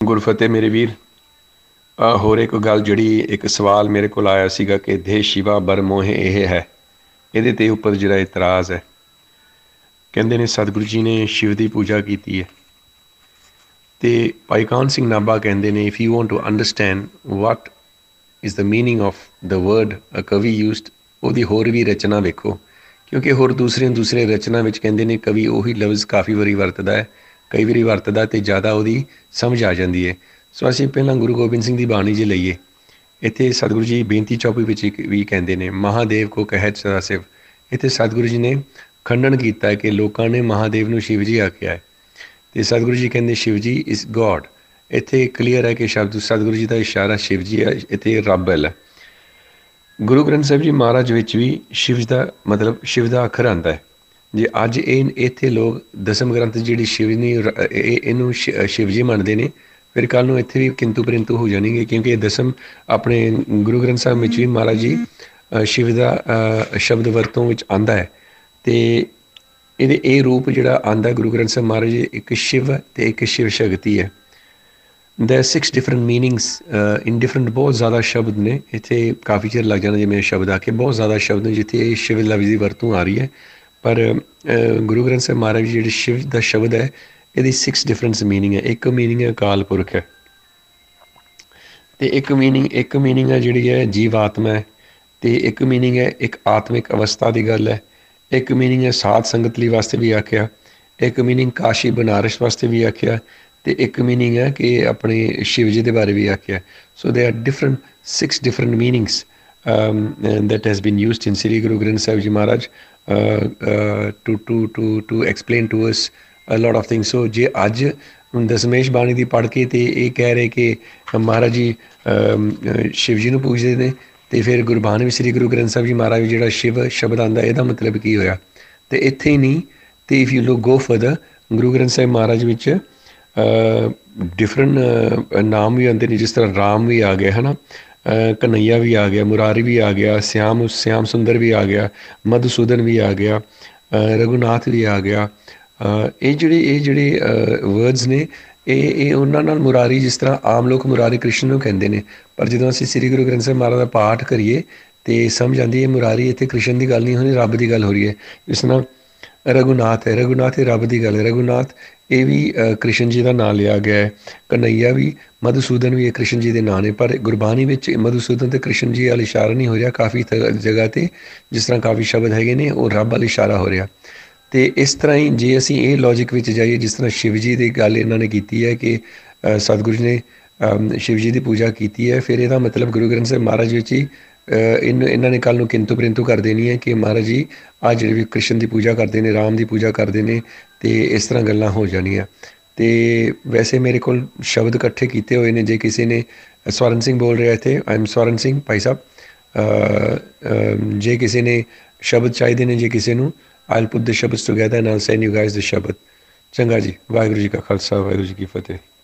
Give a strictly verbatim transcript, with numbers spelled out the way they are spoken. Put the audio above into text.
ਗੁਰਫਤਿਹ ਮੇਰੇ ਵੀਰ। ਅ, ਹੋਰ ਇੱਕ ਗੱਲ ਜਿਹੜੀ ਇੱਕ ਸਵਾਲ ਮੇਰੇ ਕੋਲ ਆਇਆ ਸੀਗਾ ਕਿ ਦੇ ਸ਼ਿਵਾ ਬਰ ਮੋਹੇ ਇਹ ਹੈ, ਇਹਦੇ 'ਤੇ ਉੱਪਰ ਜਿਹੜਾ ਇਤਰਾਜ਼ ਹੈ, ਕਹਿੰਦੇ ਨੇ ਸਤਿਗੁਰੂ ਜੀ ਨੇ ਸ਼ਿਵ ਦੀ ਪੂਜਾ ਕੀਤੀ ਹੈ ਅਤੇ ਭਾਈ ਕਾਹਨ ਸਿੰਘ ਨਾਭਾ ਕਹਿੰਦੇ ਨੇ if you want to understand what is the meaning of the word a ਕਵੀ ਯੂਜ਼ਡ, ਉਹਦੀ ਹੋਰ ਵੀ ਰਚਨਾ ਵੇਖੋ, ਕਿਉਂਕਿ ਹੋਰ ਦੂਸਰੀਆਂ ਦੂਸਰੇ ਰਚਨਾ ਵਿੱਚ ਕਹਿੰਦੇ ਨੇ ਕਵੀ ਉਹੀ ਲਫ਼ਜ਼ ਕਾਫੀ ਵਾਰੀ ਵਰਤਦਾ ਹੈ, ਕਈ ਵਾਰੀ ਵਰਤਦਾ ਅਤੇ ਜ਼ਿਆਦਾ ਉਹਦੀ ਸਮਝ ਆ ਜਾਂਦੀ ਹੈ। ਸੋ ਅਸੀਂ ਪਹਿਲਾਂ ਗੁਰੂ ਗੋਬਿੰਦ ਸਿੰਘ ਦੀ ਬਾਣੀ ਜੇ ਲਈਏ, ਇੱਥੇ ਸਤਿਗੁਰੂ ਜੀ ਬੇਨਤੀ ਚੌਪਈ ਵਿੱਚ ਇੱਕ ਵੀ ਕਹਿੰਦੇ ਨੇ ਮਹਾਦੇਵ ਕੋ ਕਹਿਤ ਸਦਾ ਸ਼ਿਵ। ਇੱਥੇ ਸਤਿਗੁਰੂ ਜੀ ਨੇ ਖੰਡਨ ਕੀਤਾ ਕਿ ਲੋਕਾਂ ਨੇ ਮਹਾਦੇਵ ਨੂੰ ਸ਼ਿਵ ਜੀ ਆਖਿਆ ਹੈ ਅਤੇ ਸਤਿਗੁਰੂ ਜੀ ਕਹਿੰਦੇ ਸ਼ਿਵ ਜੀ ਇਜ਼ ਗੋਡ। ਇੱਥੇ ਕਲੀਅਰ ਹੈ ਕਿ ਸ਼ਬਦ ਸਤਿਗੁਰੂ ਜੀ ਦਾ ਇਸ਼ਾਰਾ ਸ਼ਿਵ ਜੀ ਹੈ, ਇੱਥੇ ਰੱਬ ਹੈ। ਗੁਰੂ ਗ੍ਰੰਥ ਸਾਹਿਬ ਜੀ ਮਹਾਰਾਜ ਵਿੱਚ ਵੀ ਸ਼ਿਵ ਦਾ ਮਤਲਬ ਸ਼ਿਵ ਦਾ ਅੱਖਰ ਆਉਂਦਾ ਹੈ। ਜੇ ਅੱਜ ਇਹ ਇੱਥੇ ਲੋਕ ਦਸਮ ਗ੍ਰੰਥ ਜਿਹੜੀ ਸ਼ਿਵਨੀ ਇਹ ਇਹਨੂੰ ਸ਼ ਸ਼ਿਵ ਜੀ ਮੰਨਦੇ ਨੇ, ਫਿਰ ਕੱਲ੍ਹ ਨੂੰ ਇੱਥੇ ਵੀ ਕਿੰਤੂ ਪਰੰਤੂ ਹੋ ਜਾਣਗੇ, ਕਿਉਂਕਿ ਇਹ ਦਸਮ ਆਪਣੇ ਗੁਰੂ ਗ੍ਰੰਥ ਸਾਹਿਬ ਵਿੱਚ ਵੀ ਮਹਾਰਾਜ ਜੀ ਸ਼ਿਵ ਦਾ ਸ਼ਬਦ ਵਰਤੋਂ ਵਿੱਚ ਆਉਂਦਾ ਹੈ ਅਤੇ ਇਹਦੇ ਇਹ ਰੂਪ ਜਿਹੜਾ ਆਉਂਦਾ ਗੁਰੂ ਗ੍ਰੰਥ ਸਾਹਿਬ ਮਹਾਰਾਜ ਜੀ ਇੱਕ ਸ਼ਿਵ ਅਤੇ ਇੱਕ ਸ਼ਿਵ ਸ਼ਕਤੀ ਹੈ। They six different meanings in different ਬਹੁਤ ਜ਼ਿਆਦਾ ਸ਼ਬਦ ਨੇ, ਇੱਥੇ ਕਾਫੀ ਚਿਰ ਲੱਗ ਜਾਣਾ ਜਿਵੇਂ ਸ਼ਬਦ ਆ ਕੇ ਬਹੁਤ ਜ਼ਿਆਦਾ ਸ਼ਬਦ ਨੇ ਜਿੱਥੇ ਇਹ ਸ਼ਿਵ ਲਫ਼ਜ਼ ਦੀ ਵਰਤੋਂ ਆ ਰਹੀ ਹੈ, ਪਰ ਗੁਰੂ ਗ੍ਰੰਥ ਸਾਹਿਬ ਮਹਾਰਾਜ ਜੀ ਜਿਹੜੇ ਸ਼ਿਵ ਦਾ ਸ਼ਬਦ ਹੈ ਇਹਦੀ ਸਿਕਸ ਡਿਫਰੈਂਟਸ ਮੀਨਿੰਗ ਹੈ। ਇੱਕ ਮੀਨਿੰਗ ਹੈ ਅਕਾਲ ਪੁਰਖ ਹੈ ਅਤੇ ਇੱਕ ਮੀਨਿੰਗ ਇੱਕ ਮੀਨਿੰਗ ਹੈ ਜਿਹੜੀ ਹੈ ਜੀਵ ਆਤਮਾ ਹੈ ਅਤੇ ਇੱਕ ਮੀਨਿੰਗ ਹੈ ਇੱਕ ਆਤਮਿਕ ਅਵਸਥਾ ਦੀ ਗੱਲ ਹੈ। ਇੱਕ ਮੀਨਿੰਗ ਹੈ ਸਾਧ ਸੰਗਤ ਲਈ ਵਾਸਤੇ ਵੀ ਆਖਿਆ, ਇੱਕ ਮੀਨਿੰਗ ਕਾਸ਼ੀ ਬਨਾਰਸ ਵਾਸਤੇ ਵੀ ਆਖਿਆ ਅਤੇ ਇੱਕ ਮੀਨਿੰਗ ਹੈ ਕਿ ਆਪਣੇ ਸ਼ਿਵ ਜੀ ਦੇ ਬਾਰੇ ਵੀ ਆਖਿਆ। So they are different six different meanings that has been used in Sri Guru Granth Sahib Ji Maharaj uh, uh, to to to to explain to us a lot of things. So ਜੇ ਅੱਜ ਦਸਮੇਸ਼ ਬਾਣੀ ਦੀ ਪੜ੍ਹ ਕੇ ਅਤੇ ਇਹ ਕਹਿ ਰਹੇ ਕਿ ਮਹਾਰਾਜ ਜੀ ਸ਼ਿਵ ਜੀ ਨੂੰ ਪੂਜਦੇ ਨੇ ਅਤੇ ਫਿਰ ਗੁਰਬਾਣੀ ਵੀ ਸ੍ਰੀ ਗੁਰੂ ਗ੍ਰੰਥ ਸਾਹਿਬ ਜੀ ਮਹਾਰਾਜ ਜਿਹੜਾ ਸ਼ਿਵ ਸ਼ਬਦ ਆਉਂਦਾ ਇਹਦਾ ਮਤਲਬ ਕੀ ਹੋਇਆ। ਅਤੇ ਇੱਥੇ ਹੀ ਨਹੀਂ ਅਤੇ if you look go further Guru Granth Sahib Maharaj ਵਿੱਚ ਡਿਫਰੈਂਟ ਨਾਮ ਵੀ ਆਉਂਦੇ ਨੇ, ਜਿਸ ਤਰ੍ਹਾਂ ਰਾਮ ਵੀ ਆ ਗਿਆ ਹੈ ਨਾ, ਕਨਈਆ ਵੀ ਆ ਗਿਆ, ਮੁਰਾਰੀ ਵੀ ਆ ਗਿਆ, ਸਿਆਮ ਸਿਆਮ ਸੁੰਦਰ ਵੀ ਆ ਗਿਆ, ਮਧੂਸੂਦਨ ਵੀ ਆ ਗਿਆ, ਰਘੂਨਾਥ ਵੀ ਆ ਗਿਆ। ਇਹ ਜਿਹੜੇ ਇਹ ਜਿਹੜੇ ਵਰਡਸ ਨੇ ਇਹ ਇਹ ਉਹਨਾਂ ਨਾਲ ਮੁਰਾਰੀ, ਜਿਸ ਤਰ੍ਹਾਂ ਆਮ ਲੋਕ ਮੁਰਾਰੀ ਕ੍ਰਿਸ਼ਨ ਨੂੰ ਕਹਿੰਦੇ ਨੇ, ਪਰ ਜਦੋਂ ਅਸੀਂ ਸ੍ਰੀ ਗੁਰੂ ਗ੍ਰੰਥ ਸਾਹਿਬ ਮਹਾਰਾਜ ਦਾ ਪਾਠ ਕਰੀਏ ਅਤੇ ਸਮਝ ਆਉਂਦੀ ਹੈ ਮੁਰਾਰੀ ਇੱਥੇ ਕ੍ਰਿਸ਼ਨ ਦੀ ਗੱਲ ਨਹੀਂ ਹੋਣੀ, ਰੱਬ ਦੀ ਗੱਲ ਹੋ ਰਹੀ ਹੈ। ਜਿਸ ਤਰ੍ਹਾਂ ਰਘੂਨਾਥ ਹੈ, ਰਘੂਨਾਥ ਇਹ ਰੱਬ ਦੀ ਗੱਲ ਹੈ, ਰਘੂਨਾਥ ਇਹ ਵੀ ਕ੍ਰਿਸ਼ਨ ਜੀ ਦਾ ਨਾਂ ਲਿਆ ਗਿਆ ਹੈ। ਕਨਈਆ ਵੀ, ਮਧੂਸੂਦਨ ਵੀ ਇਹ ਕ੍ਰਿਸ਼ਨ ਜੀ ਦੇ ਨਾਂ ਨੇ, ਪਰ ਗੁਰਬਾਣੀ ਵਿੱਚ ਮਧੂਸੂਦਨ ਅਤੇ ਕ੍ਰਿਸ਼ਨ ਜੀ ਵੱਲ ਇਸ਼ਾਰਾ ਨਹੀਂ ਹੋ ਰਿਹਾ। ਕਾਫੀ ਜਗ੍ਹਾ 'ਤੇ ਜਿਸ ਤਰ੍ਹਾਂ ਕਾਫੀ ਸ਼ਬਦ ਹੈਗੇ ਨੇ ਉਹ ਰੱਬ ਵੱਲ ਇਸ਼ਾਰਾ ਹੋ ਰਿਹਾ। ਅਤੇ ਇਸ ਤਰ੍ਹਾਂ ਹੀ ਜੇ ਅਸੀਂ ਇਹ ਲੌਜਿਕ ਵਿੱਚ ਜਾਈਏ, ਜਿਸ ਤਰ੍ਹਾਂ ਸ਼ਿਵ ਜੀ ਦੀ ਗੱਲ ਇਹਨਾਂ ਨੇ ਕੀਤੀ ਹੈ ਕਿ ਸਤਿਗੁਰੂ ਜੀ ਨੇ ਸ਼ਿਵ ਜੀ ਦੀ ਪੂਜਾ ਕੀਤੀ ਹੈ, ਫਿਰ ਇਹਦਾ ਮਤਲਬ ਗੁਰੂ ਗ੍ਰੰਥ ਸਾਹਿਬ ਮਹਾਰਾਜ ਵਿੱਚ ਹੀ ਇਨ ਇਹਨਾਂ ਨੇ ਕੱਲ੍ਹ ਨੂੰ ਕਿੰਤੂ ਪਰੰਤੂ ਕਰ ਦੇਣੀ ਹੈ ਕਿ ਮਹਾਰਾਜ ਜੀ ਆਹ ਜਿਹੜੇ ਵੀ ਕ੍ਰਿਸ਼ਨ ਦੀ ਪੂਜਾ ਕਰਦੇ ਨੇ, ਰਾਮ ਦੀ ਪੂਜਾ ਕਰਦੇ ਨੇ, ਅਤੇ ਇਸ ਤਰ੍ਹਾਂ ਗੱਲਾਂ ਹੋ ਜਾਣੀਆਂ। ਅਤੇ ਵੈਸੇ ਮੇਰੇ ਕੋਲ ਸ਼ਬਦ ਇਕੱਠੇ ਕੀਤੇ ਹੋਏ ਨੇ, ਜੇ ਕਿਸੇ ਨੇ ਸਵਰਨ ਸਿੰਘ ਬੋਲ ਰਿਹਾ ਇੱਥੇ, ਆਈ ਐਮ ਸਵਰਨ ਸਿੰਘ ਭਾਈ ਸਾਹਿਬ, ਜੇ ਕਿਸੇ ਨੇ ਸ਼ਬਦ ਚਾਹੀਦੇ ਨੇ, ਜੇ ਕਿਸੇ ਨੂੰ I will put the shabad together and I will send you guys the shabad. ਚੰਗਾ ਜੀ, ਵਾਹਿਗੁਰੂ ਜੀ ਕਾ ਖਾਲਸਾ, ਵਾਹਿਗੁਰੂ ਜੀ ਕੀ ਫਤਿਹ।